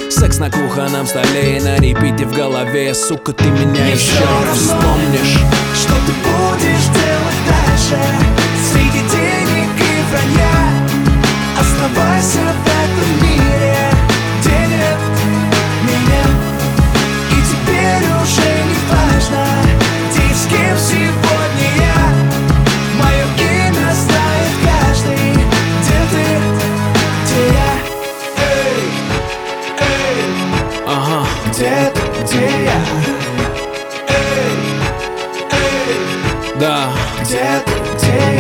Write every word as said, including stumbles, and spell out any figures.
Секс на кухонном столе и на репите в голове. Сука, ты меня Мне еще всё равно, вспомнишь. что ты будешь делать дальше среди денег и вранья? Оставайся в этом мире, где нет меня. И теперь уже не важно, где и с кем сегодня я. Мое имя знает каждый, где ты, где я. Эй, эй, Ага. где ты, где я. Эй, эй, Да. где ты, где я.